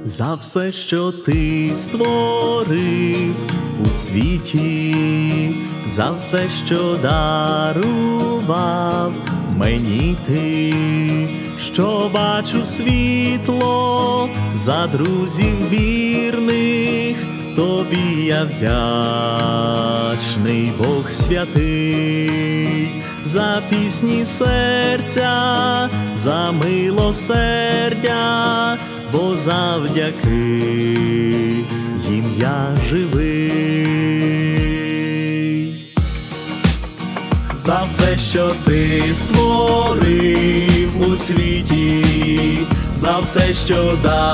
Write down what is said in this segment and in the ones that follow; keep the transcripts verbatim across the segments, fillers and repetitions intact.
за все, що ти створив у світі, за все, що дарував мені ти, що бачу світло, за друзів вірних, тобі я вдячний, Бог святий, за пісні серця, за милосердя, бо завдяки їм я живий. За все, що ти створив у світі, за все, що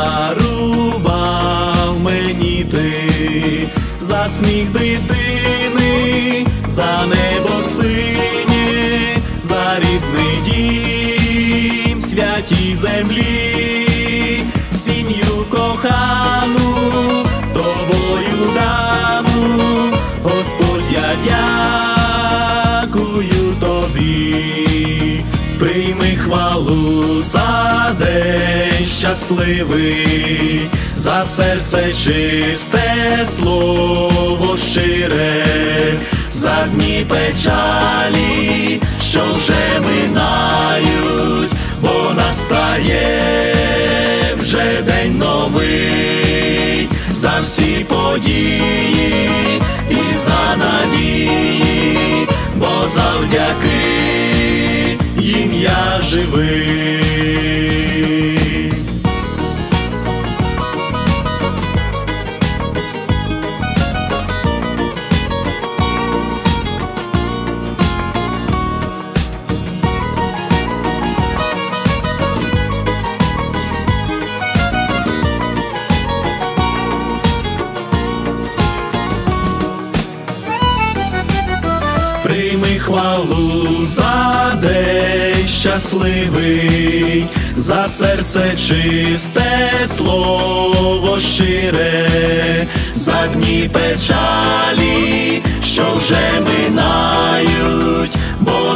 дарував мені ти, за сміх дитини, за небо синє, за рідний дім, святій землі, сім'ю кохану, тобою дану, Господь, я дякую тобі. Прийми хвалу за день щасливий, за серце чисте, слово щире, за дні печалі, що вже минають, бо настає вже день новий, за всі події і за надії, бо завдяки їм я живий. Прийми хвалу за день щасливий, за серце чисте, слово щире, за дні печалі, що вже минають, бо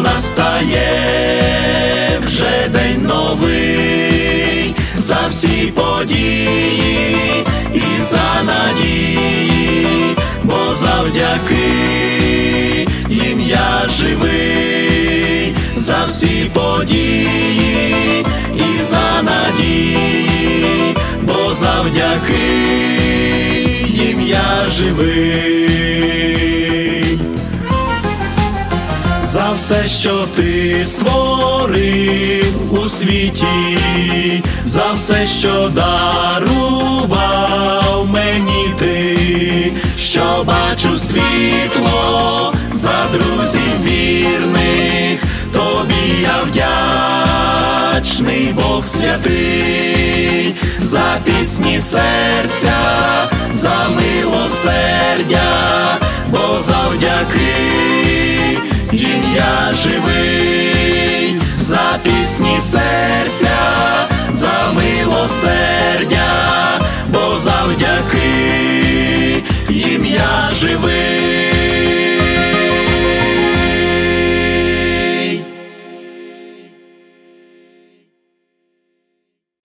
настає вже день новий, за всі події і за надії, бо завдяки їм я живий, за всі події і за надії, бо завдяки їм я живий. За все, що ти створив у світі, за все, що дарував мені ти, що бачу світло, за друзів вірних, тобі я вдячний, Бог святий, за пісні серця, за милосердя, бо завдяки їм я живий, за пісні серця,